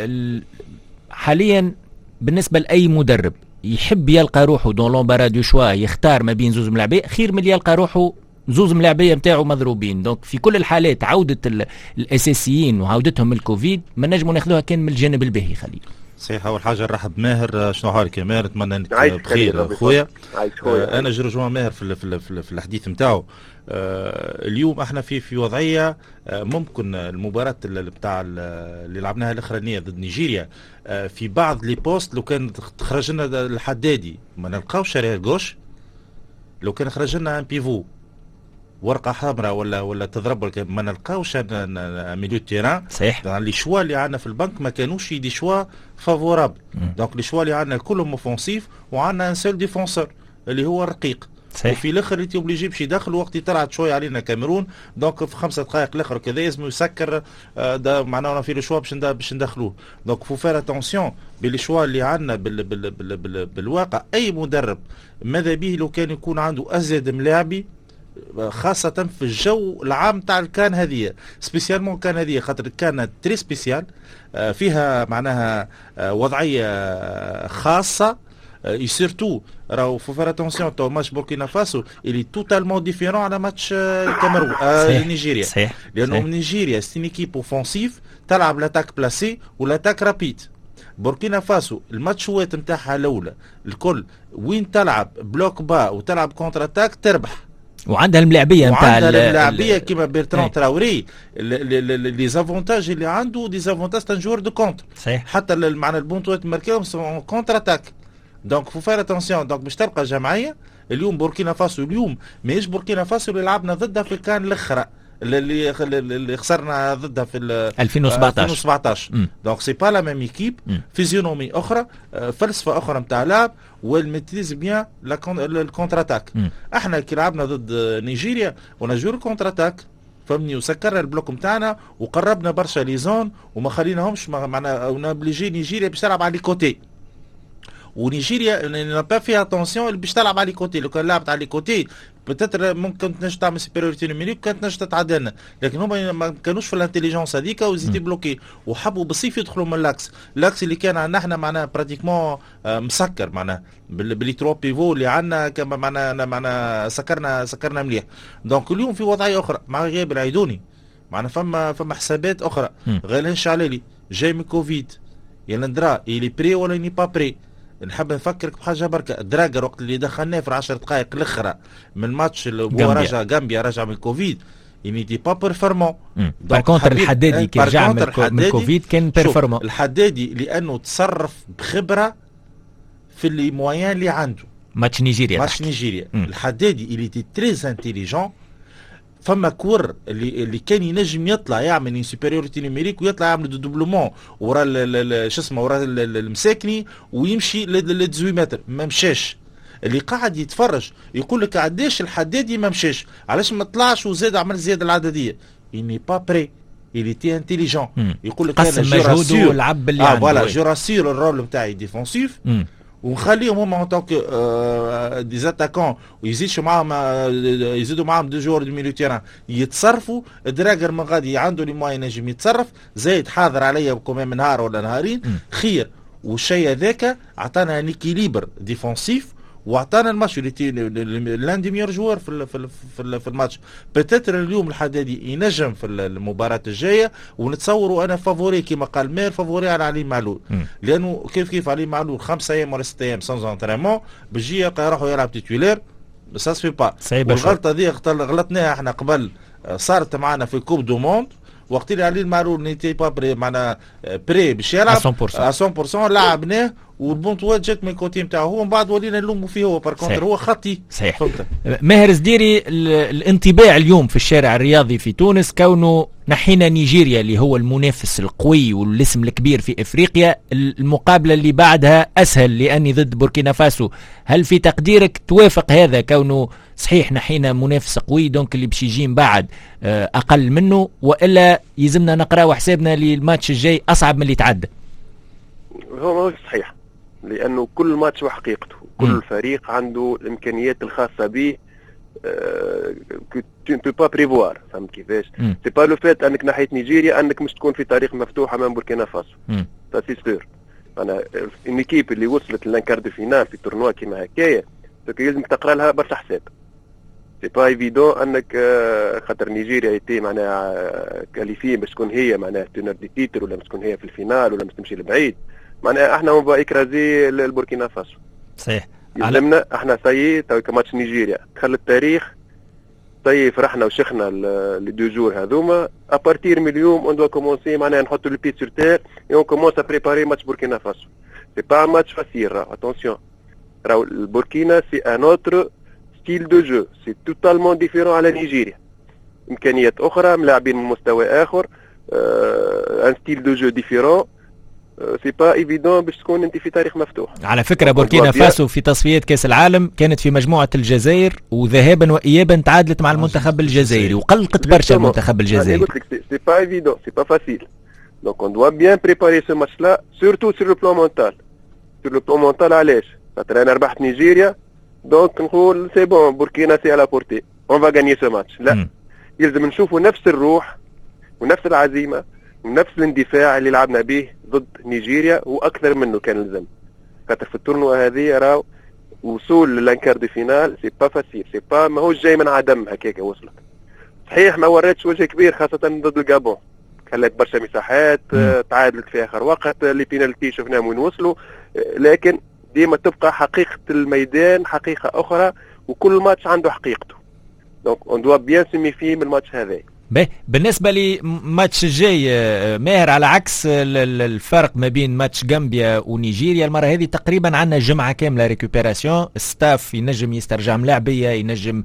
حاليا بالنسبه لاي مدرب يحب يلقى روحه دون لومبارا دو شوا يختار ما بين زوز ملاعبيه خير من اللي يلقى روحه زوز ملاعبيه نتاعو مضروبين. دونك في كل الحالات عوده الاساسيين وعودتهم من الكوفيد ما نجموا ناخذوها كان من الجانب الباهي. خليل صحيح. اول حاجه نرحب ماهر، شنو حالك يا ماهر؟ نتمنى انك بخير خويا. انا جرجوا ماهر في في, في, في الحديث نتاعو. آه اليوم احنا في في وضعيه آه ممكن المباراه بتاع اللي لعبناها الاخرانيه ضد نيجيريا آه في بعض لي بوست لو كان تخرج لنا الحدادي ما نلقاوش شرير جوش، لو كان خرج لنا ان بيفو ورقه حمراء ولا ولا تضرب ما نلقاوش ميليو تيران. صحيح. لي شوا اللي عندنا في البنك ما كانوش دي شوا فافورابل. دونك لي شوا اللي عندنا كلهم اوفونسيف وعندنا ان سول ديفونسور اللي هو رقيق. صحيح. وفي الاخر اللي اوبليجي باش يدخل وقت طلعت شويه علينا كاميرون، دونك في خمسه دقائق الاخر كذا لازم يسكر معناها في الشوا باش باش ندخلوه. دونك فو فير اتونسيون باللي شوا اللي عندنا بال بال بال بال بالواقع. اي مدرب ماذا به لو كان يكون عنده ازيد ملاعبي خاصة في الجو العام تاع الكان هذه سبيسيالمون كان هذه خاطر كانت تري سبيسيال فيها معناها وضعية خاصة اي سيرتو راهو فو فير اتونسيون تو ماتش بوركينا فاسو اللي توتالمون ديفيرون على ماتش الكاميرون نيجيريا. صحيح. لانه نيجيريا سي ايكيب اوفونسيف تلعب لاتاك بلاسي ولاتاك رابيد. بوركينا فاسو الماتشوات نتاعها الاولى الكل وين تلعب بلوك با وتلعب كونتر اتاك تربح، وعندها الملاعبيه نتاع الملاعبيه كيما بيرتران تراوري لي زافونتاج اللي عنده دي زافونتاج تاع جوار دو كونتر. صحيح. حتى معنى البونتوات ماركيهم سون كونتر اتاك. دونك فو فير اتونسيون. دونك باش تلقى جمعيه اليوم بوركينا فاسو اليوم ماهيش بوركينا فاسو اللي لعبنا ضدها في الكان الاخرى اللي اللي خسرنا ضدها في ألفين وسبعطاش ألفين وسبعطاش. دونك سي با لا ميم ايكيب، فيزيونومي اخرى، فلسفه اخرى نتاع لعب والميتريز بيان الكونتر اتاك. احنا كي لعبنا ضد نيجيريا ونجور الكونتر اتاك فهمني وسكرنا البلوك نتاعنا وقربنا برشا لي زون وما خليناهمش معناها ونابليجي نيجيريا باش تلعب على لي كوتي. ونيجيريا نا با في اتونسيون باش تلعب على لي كوتي. لو كان لعبت على لي كوتي بتاتر ممكن تنجم تعمل سوبيريوريتي نوميريك كانت تنجم تتعادلنا، لكن هما ما كانوش في الانتيليجونس هذيك وزيدي بلوكي وحبوا بالصيف يدخلوا من الاكس. الاكس اللي كان عندنا احنا معناها براتيكمون مسكر معناها باللي ترو بيفو اللي عندنا كما معناها معناها سكرنا سكرنا مليح. دونك اليوم في وضعيه اخرى مع غياب العيدوني معناها فما فما حسابات اخرى. غير الشعلالي جاي من كوفيد يلندرا يلي بري ولا ني با بري. نحب نفكرك بحاجه بركه دراجر وقت اللي دخلناه في عشر دقائق الاخرى من الماتش اللي هو رجع غامبيا رجع من كوفيد يعني دي با بيرفورمون. بار كونتر الحدادي كي رجع من كوفيد كان بيرفورمون. الحدادي لانه تصرف بخبره في اللي مويان اللي عنده ماتش نيجيريا. ماتش نيجيريا الحدادي اللي تي تريز انتيليجون. فما كور اللي اللي كان ينجم يطلع يعمل سوبيريوريتي نيميريك ويطلع يعمل دو دوبلومون ورا شو اسمه ورا المساكني ويمشي ل ثمانية متر ما مشاش. اللي قاعد يتفرج يقول لك قداش الحدادي ما مشاش علاش ما طلعش وزاد عمل زياده العدديه. اني با بري اللي تي انتيليجون يقول لك انا مجهوده والعب اللي عنده. فوالا جو راسير الرول نتاعي ديفونسيف ونخليهم هما طونك دي زاتاكون ويزيدش معاهم يزيدوا معاهم دو جور دو ميليو تيران يتصرفوا. دراجر من غادي عنده لي موين نجم يتصرف زايد حاضر عليا كمان من نهار ولا نهارين خير. والشيء هذاك عطانا ان اكيليبر ديفونسيف واعطانا الماتش اللي لان دي ميور جوار في في في, في الماتش. بتاتر اليوم الحدادي ينجم في المباراه الجايه، ونتصوروا انا فافوري كما قال مير فافوري على علي معلول، لانه كيف كيف علي معلول خمسة ايام ولا ستة ايام سانز انترينمون باش يلقى يروح يلعب تيتولير سا سفي با. والغلطه دي غلطناها احنا قبل، صارت معنا في كوب دو موند وقت اللي علي المعلول نيتي با بري معنا بري باش يلعب مية بالمية لعبناه والبونطوات جات من الكوتي نتاعو هو، من بعد ولينا نلوموا فيه هو باركونتر هو خطي. صحيح. ماهر زديري، الانطباع اليوم في الشارع الرياضي في تونس كونه نحينا نيجيريا اللي هو المنافس القوي والاسم الكبير في افريقيا، المقابله اللي بعدها اسهل لاني ضد بوركينا فاسو، هل في تقديرك توافق هذا كونه صحيح نحينا منافس قوي دونك اللي باش يجي من بعد اقل منه، والا يلزمنا نقراو حسابنا للماتش الجاي اصعب من اللي تعدى؟ هو صحيح، لانه كل ماتش وحقيقته، كل م. فريق عنده الامكانيات الخاصه به tu ne peux pas prévoir. فهمت كيفاش؟ سي با لو فات انك ناحيه نيجيريا انك مش تكون في طريق مفتوح امام بوركينا فاسو، سا سي سور. انا النيكيب اللي وصلت للانكار دو فينال في تورنوا كيما هكايا يلزمك تقرا لها برشا حساب. سي با ايفيدون انك خاطر نيجيريا يتي معناها كاليفي باش تكون هي معناها تونر دي تيتر، ولا باش تكون هي في الفينال، ولا باش تمشي لبعيد. معناها احنا اون با اكرازي البوركينا فاسو. صحيح. يلزمنا احنا سايي تو كماتش نيجيريا دخل التاريخ، سايي فرحنا وشخنا لي دو جور هذوما. ابارتير من اليوم اون دو كومونسي معناها نحطوا لو بي سور تير اي اون كومونس ا بريباري ماتش بوركينا فاسو. سي با ماتش فاسيل، راه اتونسيون، راهو البوركينا سي ان اوتر ستيل دو جو، سي توتالمون ديفيرون على نيجيريا. امكانيات اخرى، ملاعبين من مستوى اخر، ان ستيل دو جو ديفيرون. سي با ايفيدون باش تكون انت في تاريخ مفتوح. على فكره بوركينا فاسو في تصفيات كاس العالم كانت في مجموعه الجزائر، وذهابا وايابا تعادلت مع المنتخب الجزائري وقلقت برشا المنتخب الجزائري. قلت لك سي با ايفيدون، سي با فاسيل. دونك اون دوا بيان بريباري سو ماتش لا، سورتو سور لو بلان مونتال. سور لو بلان مونتال علاش؟ خاطر انا ربحت نيجيريا دونك نقول سي بون بوركينا سي على بورتي اون فا غاني سو ماتش. لا، م. يلزم نشوفوا نفس الروح ونفس العزيمه ونفس الاندفاع اللي لعبنا به ضد نيجيريا واكثر منه كان لازم. خاطر في التورنوا هذه راهو وصول للانكار دي فينال سي با فاسيل، سي با ماهوش جاي من عدم هكاك وصلت. صحيح ما وريتش وجه كبير خاصه ضد الجابون، خلت برشا مساحات، تعادلت في اخر وقت، لي بينالتي شفناهم وين وصلوا، لكن ديما تبقى حقيقه الميدان حقيقه اخرى، وكل ماتش عنده حقيقته. دونك اون دوا بيان سيميفي من الماتش هذا. باهي، بالنسبة لماتش الجاي ماهر، على عكس الفرق ما بين ماتش غامبيا ونيجيريا، المرة هذه تقريبا عندنا جمعة كاملة ريكوبيراسيون، ستاف ينجم يسترجع ملاعبية، ينجم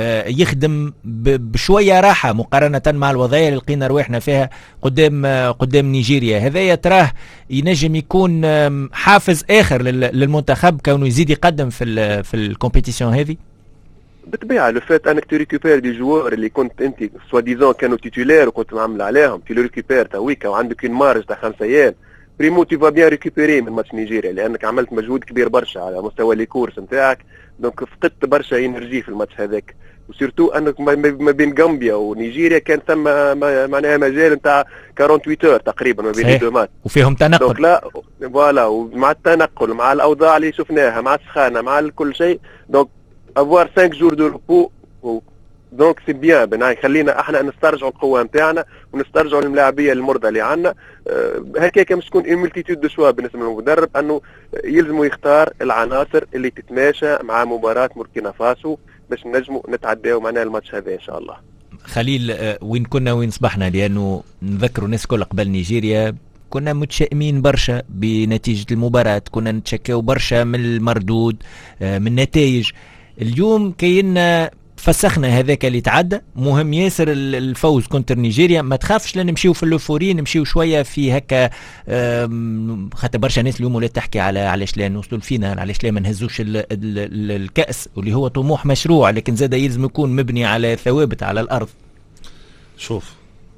يخدم بشوية راحة مقارنة مع الوضعية اللي لقينا رواحنا فيها قدام قدام نيجيريا. هذايا تراه ينجم يكون حافز آخر للمنتخب كونه يزيد يقدم في في الكومبيتيسيون هذه؟ بالطبيعه لو فات انك تريكوبير دي جوار اللي كنت انت سوا ديزون كانوا تيتولير وكنت معامل عليهم، تي لو ريكوبير تاويكا وعندك اون مارج تاع خمسة ايام، بريمو تي فا بيان ريكوبيري من ماتش نيجيريا، لانك عملت مجهود كبير برشا على مستوى لي كورس نتاعك، دونك فقدت برشا انرجي في الماتش هذاك. وسيرتو انك ما بين غامبيا ونيجيريا كان ثم معناها مجال نتاع ثمانية وأربعين اور تقريبا ما بين لي ماتش، وفيهم تنقل. دونك لا فوالا، ومع التنقل مع الاوضاع اللي شفناها مع السخانه مع كل شيء، دونك افوار خمسة جور دو ريبو دونك سي بيان بنا يخلينا احنا نسترجعوا القوه نتاعنا ونسترجعوا الملاعبيه المرضى اللي عندنا. أه هكاك مش تكون اون ملتيتود دو شوا بالنسبه للمدرب انه يلزموا يختار العناصر اللي تتماشى مع مباراه بوركينا فاسو باش نجموا نتعداو معناها الماتش هذا ان شاء الله. خليل، أه وين كنا وين صبحنا؟ لانه نذكروا الناس كل قبل نيجيريا كنا متشائمين برشا بنتيجه المباراه، كنا نتشكاو برشا من المردود، أه من النتائج. اليوم كينا فسخنا هذاك اللي تعدى، مهم ياسر الفوز كونتر نيجيريا. ما تخافش لان نمشيو في اللوفوري، نمشيو شويه في هكا، خاطر برشا ناس اليوم ولا تحكي على علاش لا نوصلوا الفينال، علاش لا ما نهزوش ال ال ال الكاس واللي هو طموح مشروع، لكن زاد يلزم يكون مبني على ثوابت على الارض. شوف،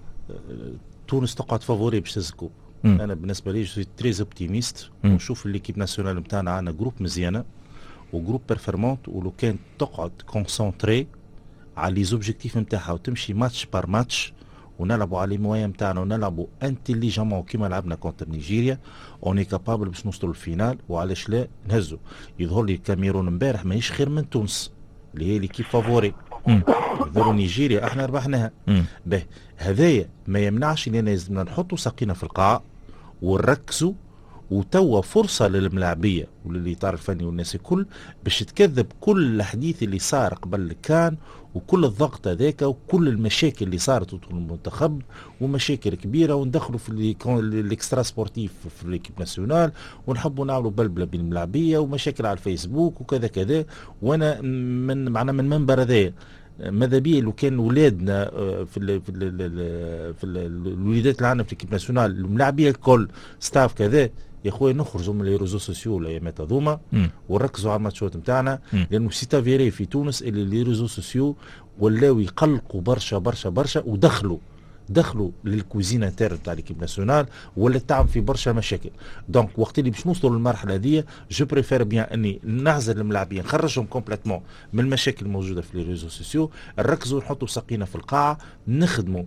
تونس تقعد فافوري باش تزكو. انا بالنسبه لي جو تريز اوبتيميست، ونشوف الليكيب ناسيونال نتاعنا عندنا جروب مزيانه وجروب بيرفورمانت، ولو كان تقعد كونسونتري على لي زوبجيكتيف نتاعها وتمشي ماتش بار ماتش ونلعبوا على الموايا نتاعنا ونلعبوا انتليجامون كيما لعبنا كونتر نيجيريا اوني كابابل باش نوصلوا للفينال. وعلاش لا نهزوا. يظهر لي الكاميرون امبارح ماهيش خير من تونس اللي هي ليكيب فافوري. يظهروا نيجيريا احنا ربحناها. به هذايا ما يمنعش اننا لازمنا نحطوا ساقينا في القاعه ونركزوا، وتوا فرصه للملاعبيه وللاطار الفني والناس الكل باش تكذب كل الحديث اللي صار قبل كان وكل الضغط هذاك وكل المشاكل اللي صارت في المنتخب ومشاكل كبيره، وندخلوا في الاكسترا سبورتيف في ليكيب ناسيونال ونحبوا نعملوا بلبله بين الملاعبيه ومشاكل على الفيسبوك وكذا كذا. وانا من معنا من منبر هذايا ماذا بيه لو كان ولادنا في ال في ال في الوليدات اللي عندنا في ليكيب ناسيونال الملاعبيه الكل ستاف كذا، يا خويا نخرجوا من لي ريزو سوسيو الايامات هذوما ونركزوا على الماتشات نتاعنا، لانه سي تافيري في تونس اللي لي ريزو سوسيو ولاو يقلقوا برشا برشا برشا ودخلوا دخلوا للكوزينه تاع تاع ليكيب ناسيونال ولا تعمل في برشا مشاكل. دونك وقت اللي باش نوصلوا للمرحله هذه جو بريفير بيان اني نعزل الملاعبين نخرجهم كومبليتمون من المشاكل الموجوده في لي ريزو سوسيو، نركزوا نحطوا ساقينا في القاعه نخدموا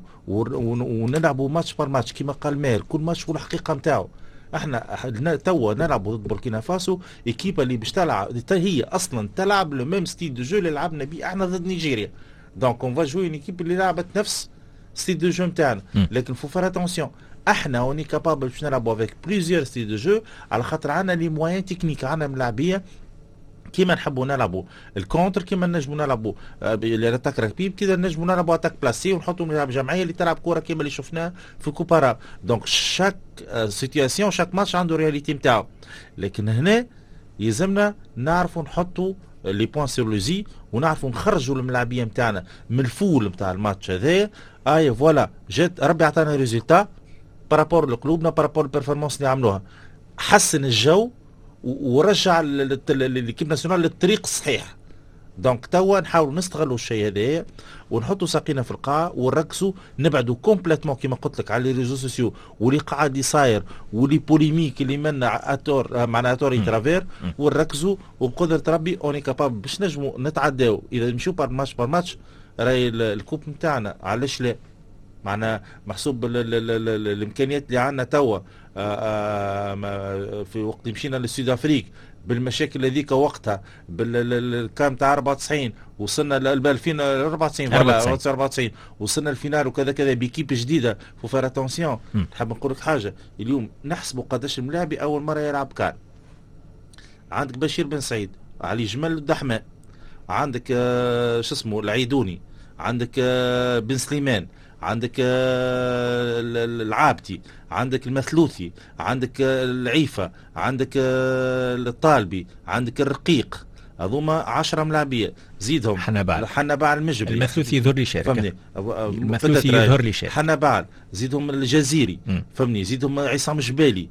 ونلعبوا ماتش بار ماتش كما قال ماهر، كل ماتش والحقيقه نتاعو. احنا توا نلعبوا ضد بوركينا فاسو ايكيبا اللي باش تلعب هي اصلا تلعب لو ميم ستيل دو جو اللي لعبنا بيه احنا ضد نيجيريا. دونك اون فا جوي اون ايكيب اللي لعبت نفس ستيل دو جو نتاعنا، لكن فو فار اتونسيون احنا اوني كابابل باش نلعبوا افيك بليزيور ستيل دو جو على خاطر عندنا لي موان تكنيك، عندنا ملاعبيه كيما نحبوا نلعبوا الكونتر، كيما نجموا نلعبوا الاتاك رابيد، كذا نجموا نلعبوا اتاك بلاسي ونحطوا ملاعب جمعيه اللي تلعب كره كيما اللي شفناه في كوبارا. دونك شاك سيتياسيون شاك ماتش عنده رياليتي نتاعو، لكن هنا يلزمنا نعرفوا نحطوا لي بوان سور لو زي ونعرفوا نخرجوا الملاعبيه نتاعنا من الفول نتاع الماتش هذايا. اي فوالا جات ربي عطانا ريزولتا بارابور لقلوبنا بارابور البرفورمانس اللي عملوها، حسن الجو ورجع ليكيب ناسيونال للطريق الصحيح. دونك توا نحاولوا نستغلوا الشيء هذايا ونحطوا ساقينا في القاعه ونركزوا نبعدوا كومبليتمون كما قلت لك على لي ريزو سوسيو واللي قاعد يصاير واللي بوليميك اللي منا اتور معنا اتور ترافير، ونركزوا وبقدره ربي اوني كابابل باش نجموا نتعداو. اذا نمشيو بار ماتش بار ماتش راهي الكوب نتاعنا علاش لا معنا محسوب الامكانيات اللي عندنا توا في وقت مشينا للسود افريك بالمشاكل هذيك وقتها بالكام تاع أربعة وتسعين وصلنا ل ألفين وأربعة وتسعين ولا أربعة وتسعين وصلنا الفينال وكذا كذا بيكيب جديده. فو فار اتونسيون نحب نقول لك حاجه، اليوم نحسبوا قداش الملاعبي اول مره يلعب كان. عندك بشير بن سعيد، علي جمال الدحماء، عندك آه شو اسمه العيدوني، عندك آه بن سليمان، عندك آه العابتي، عندك المثلوثي، عندك آه العيفه، عندك آه الطالبي، عندك الرقيق، هذوما عشرة ملاعبيه زيدهم حنبال حنبال المجبري، المثلوثي يظهر لي شاركه، فهمني المثلوثي يظهر لي شاركه، حنبال زيدهم الجزيري، فهمني زيدهم عصام جبالي.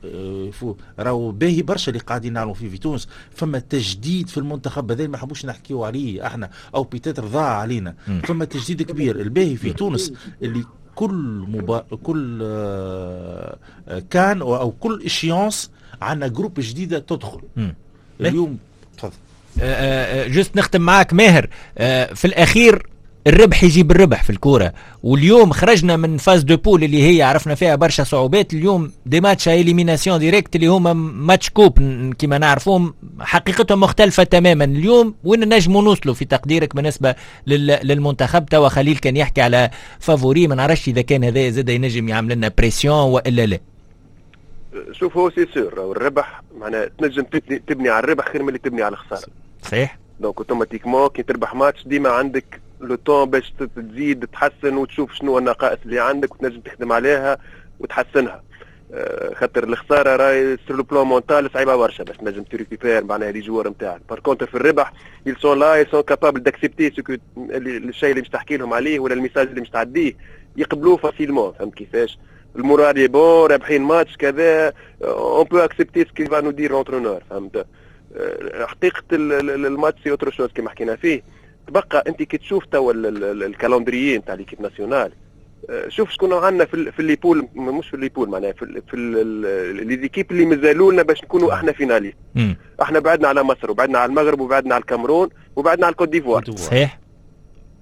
راهو باهي برشا اللي قاعدين نعملوا فيه في تونس. فما تجديد في المنتخب هذا ما حبوش نحكيو عليه احنا او بيتاتر ضاع علينا. فما تجديد كبير الباهي في تونس اللي كل مبا... كل آه كان او كل اشيانس عندنا جروب جديده تدخل. اليوم تفضل. جست نختم معاك ماهر. في الأخير الربح يجيب الربح في الكورة، واليوم خرجنا من فاز دو بول اللي هي عرفنا فيها برشا صعوبات. اليوم دي ماتش إليميناسيون ديريكت اللي هما ماتش كوب كما نعرفهم حقيقتهم مختلفة تماما. اليوم وين نجموا نوصلوا في تقديرك بالنسبة للمنتخب؟ توا خليل كان يحكي على فافوري، ما نعرفش إذا كان هذا زاد ينجم يعمل لنا بريسيون وإلا لا. شوف هو سي سور الربح معناها تنجم تبني, تبني على الربح خير من اللي تبني على الخساره. صحيح. دونك اوتوماتيكمون كي تربح ماتش ديما عندك لو طون باش تزيد تحسن وتشوف شنو النقائص اللي عندك وتنجم تخدم عليها وتحسنها. أه خاطر الخساره راهي سور لو بلون مونتال صعيبه برشا باش تنجم تريكيبير معناها لي جوار نتاعك. بار كونتر في الربح يل سون لا يل سون كابابل داكسبتي الشيء اللي مش تحكي لهم عليه ولا الميساج اللي مش تعديه يقبلوه فاسيلمون. فهمت كيفاش؟ المورال بون رابحين ماتش كذا اون بو اكسبتي سكي فا نو دير لونترونور. فهمت؟ حقيقه الماتش سي اوتر شوز كما حكينا فيه. تبقى انت كي تشوف توا الكالندريي نتاع ليكيب ناسيونال، شوف شكون عندنا في في الليبول، مش في الليبول معناها في في ليزيكيب اللي مازالوا لنا باش نكونوا احنا فيناليست. احنا بعدنا على مصر وبعدنا على المغرب وبعدنا على الكاميرون وبعدنا على الكوت ديفوار. صحيح.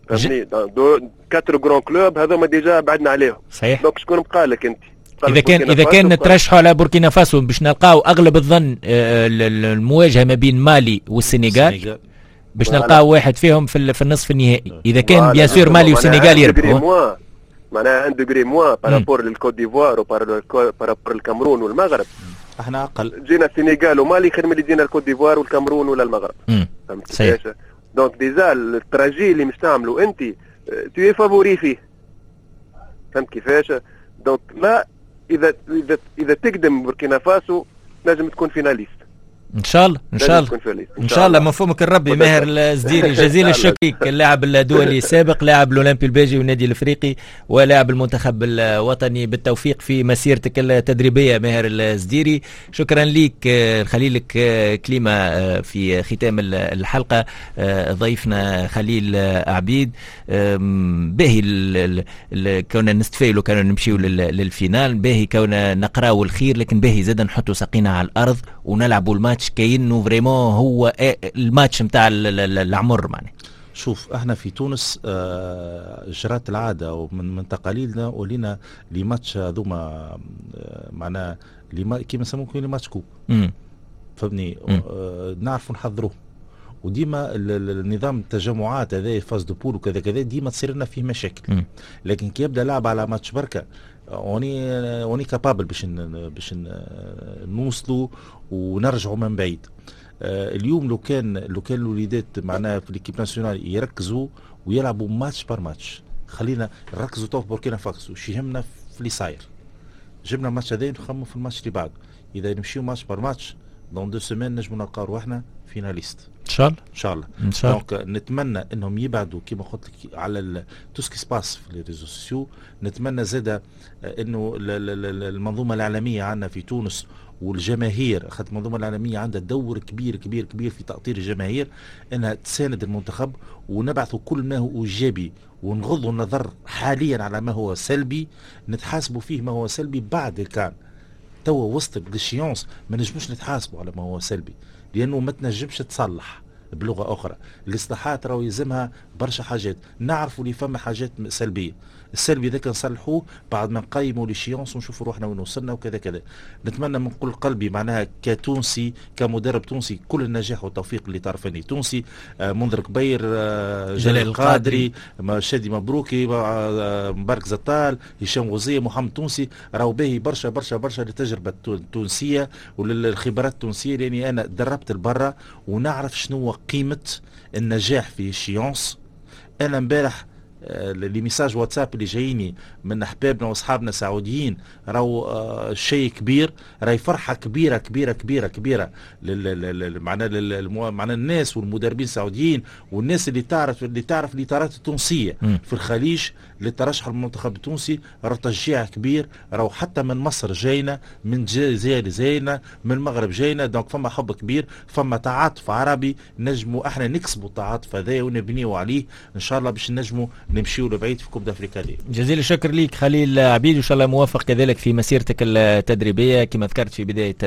فهمني دو كاتر جران كلوب هذوما ديجا بعدنا عليهم. صحيح. دونك شكون بقى لك انت؟ اذا كان اذا كان نترشحوا على بوركينا فاسو باش نلقاو اغلب الظن المواجهه ما بين مالي والسنغال باش نلقاو واحد فيهم في في النصف النهائي. اذا كان بيان سور مالي والسنغال يربحوا معناها ان دوغري موان بارابور للكوت ديفوار وبارابور الكامرون والمغرب. احنا اقل جينا السنغال ومالي خير من اللي جينا الكوت ديفوار والكامرون ولا المغرب. فهمت كيفاش؟ دونك ديجا التراجي اللي مش تعملوا انت تو فافوري فيه. فهمت كيفاش؟ دونك لا اذا اذا اذا تقدم بوركينا فاسو لازم تكون فيناليست ان شاء الله ان شاء الله ان شاء الله. مفهومك الربي. ماهر الزديري جزيل الشكر، اللاعب الدولي السابق، لاعب الاولمبي البيجي والنادي الافريقي ولاعب المنتخب الوطني، بالتوفيق في مسيرتك التدريبيه ماهر الزديري. شكرا لك. خليلك كلمه في ختام الحلقه. ضيفنا خليل عبيد. باهي كنا نستفيلوا كنا نمشيوا للفينال، باهي كنا نقراوا الخير، لكن باهي زاد نحطوا ساقينا على الارض ونلعبوا الماتش كأنه فريمون هو الماتش نتاع العمر. معناه شوف احنا في تونس آه جرات العاده ومن من تقاليدنا ولينا لي ماتش هذوما آه معناه لي كيما نسموه لي ماتش كوب فهمني. آه نعرفوا نحضروه، وديما النظام التجمعات هذا فاز دو بول وكذا كذا ديما تصير لنا فيه مشاكل. م. لكن كي يبدا لعب على ماتش بركه وني وني كابابل باش باش نوصلوا ونرجعوا من بعيد. آه اليوم لو كان لو كان الوليدات معناها في ليكيب ناسيونال يركزوا ويلعبوا ماتش بار ماتش. خلينا نركزوا تو في بوركينا فاسو شي يهمنا في اللي صاير. جبنا الماتش هذا نخمموا في الماتش اللي بعده. اذا نمشيو ماتش بار ماتش دون دو سيمين نجموا نلقاو روحنا فيناليست ان شاء الله ان شاء الله ان شاء الله. دونك نتمنى انهم يبعدوا كما قلت لك على تو سكي سباس في لي ريزو سوسيو. نتمنى زاده انه المنظومه الاعلاميه عندنا في تونس والجماهير، خاطر المنظومه الاعلاميه عندها دور كبير كبير كبير في تاطير الجماهير، انها تساند المنتخب ونبعثوا كل ما هو ايجابي ونغضوا النظر حاليا على ما هو سلبي، نتحاسبوا فيه ما هو سلبي بعد كان توا وسط الديشيونس ما نجموش نتحاسبوا على ما هو سلبي، لانه ما تنجمش تصلح. بلغه اخرى الاصلاحات راهو يلزمها برشا حاجات. نعرفوا اللي فما حاجات سلبيه، السلبي ذاك نصلحوه بعد ما نقيموا ليشيونس ونشوفوا روحنا وين وصلنا وكذا كذا. نتمنى من كل قلبي معناها كتونسي كمدرب تونسي كل النجاح والتوفيق اللي طرفني تونسي. آه منذر كبير، آه جلال القادري، شادي مبروكي، آه مبارك زطال، هشام غوزيه، محمد تونسي، راهو باهي برشا برشا برشا للتجربه التونسيه وللخبرات التونسيه، لاني انا دربت البرة ونعرف شنو قيمه النجاح في الشيونس. انا امبارح لي ميساج واتساب اللي جاييني من احبابنا واصحابنا السعوديين راهو آه شيء كبير، راهي فرحه كبيره كبيره كبيره كبيره معنا معنا الناس والمدربين السعوديين والناس اللي تعرف اللي تعرف الاطارات التونسيه م. في الخليج للترشح المنتخب التونسي. راه تشجيع كبير، راهو حتى من مصر جاينا، من الجزائر جاينا، من المغرب جاينا. دونك فما حب كبير، فما تعاطف عربي، نجموا احنا نكسبوا التعاطف هذا ونبنيوا عليه ان شاء الله باش نجموا نمشيوا لبعيد في كوب دافريكا دي. جزيل الشكر ليك خليل عبيد، وان شاء الله موفق كذلك في مسيرتك التدريبيه. كما ذكرت في بدايه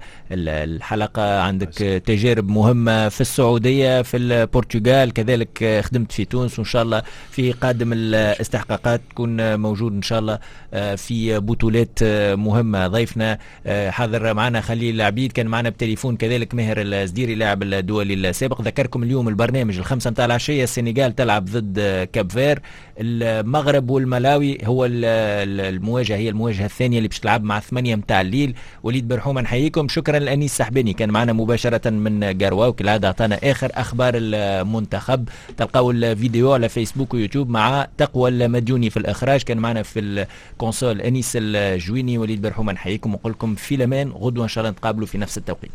الحلقه عندك تجارب مهمه في السعوديه، في البرتغال، كذلك خدمت في تونس، وان شاء الله في قادم الاستحقاقات تكون موجود ان شاء الله في بطولات مهمه. ضيفنا حاضر معنا خليل عبيد، كان معنا بتليفون كذلك ماهر الزديري لاعب الدولي السابق. ذكركم اليوم البرنامج الخمسة متاع العشيه السنغال تلعب ضد كاب فير، المغرب والملاوي هو المواجهه هي المواجهه الثانيه اللي باش تلعب مع ثمانية متاع الليل. وليد برحومه نحييكم. شكرا لانيس سحباني كان معنا مباشره من جاروا، وكالعاده اعطانا اخر اخبار المنتخب. تلقاو الفيديو على فيسبوك ويوتيوب مع تقوى المديوني في الاخراج، كان معنا في الكونسول انيس الجويني. وليد برحومه نحييكم ونقول لكم في الامان، غدوه ان شاء الله نتقابلوا في نفس التوقيت.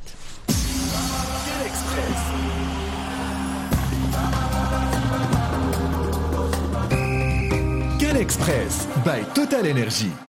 كان اكسبريس باي توتال انرجي.